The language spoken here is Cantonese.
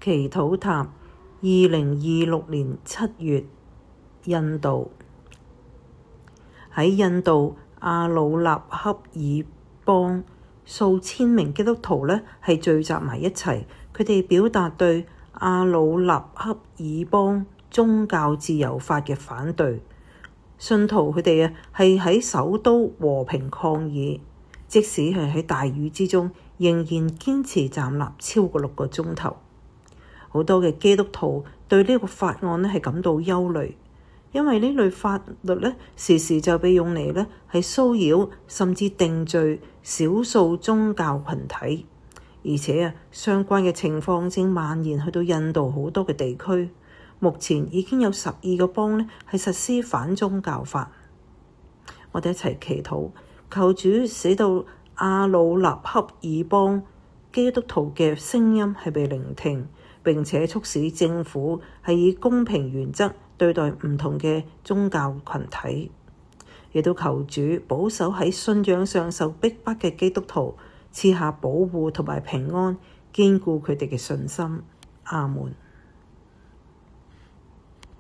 祈禱塔，2026年7月，印度。喺印度阿魯納恰爾邦，數千名基督徒呢係聚集埋一齊，佢哋表達對阿魯納恰爾邦宗教自由法嘅反對。信徒佢哋係喺首都和平抗議，即使係喺大雨之中，仍然堅持站立超過6個鐘頭。好多嘅基督徒對呢個法案呢係感到憂慮，因為呢類法律呢時時就被用嚟呢係騷擾甚至定罪少數宗教群體，而且相關嘅情況正蔓延去到印度好多嘅地區。目前已經有12個邦呢係實施反宗教法。我哋一齊祈禱，求主使到阿魯納恰爾邦基督徒嘅聲音係被聆聽，並且促使政府係以公平原則對待唔同嘅宗教群體，亦都求主保守喺信仰上受逼迫嘅基督徒，賜下保護同埋平安，堅固佢哋嘅信心。阿門。